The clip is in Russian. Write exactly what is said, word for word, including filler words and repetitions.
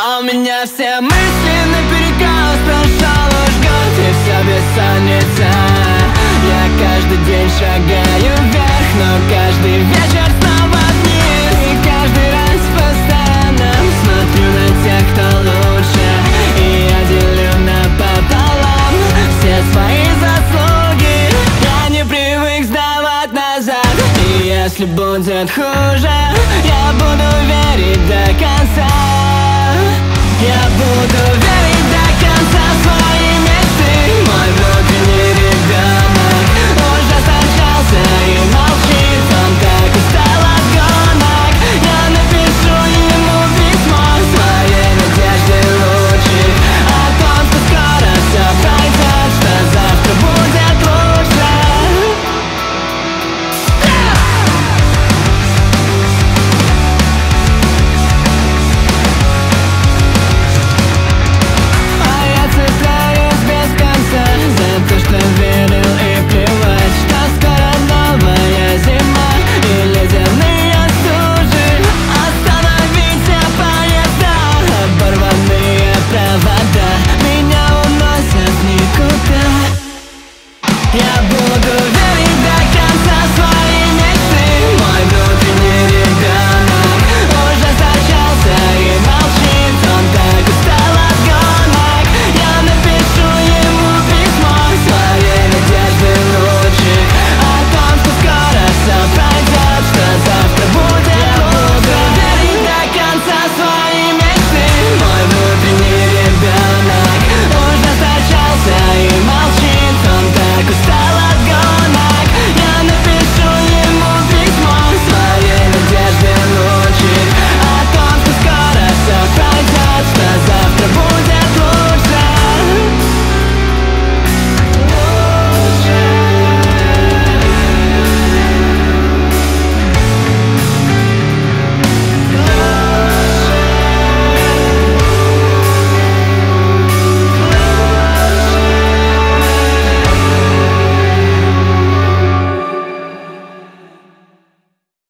А у меня все мысли наперекос, прошел уж год и все бессонница. Я каждый день шагаю вверх, но каждый вечер снова вниз. И каждый раз постоянно смотрю на тех, кто лучше, и я делю напополам все свои заслуги. Я не привык сдавать назад, и если будет хуже, я буду верить до конца. Я буду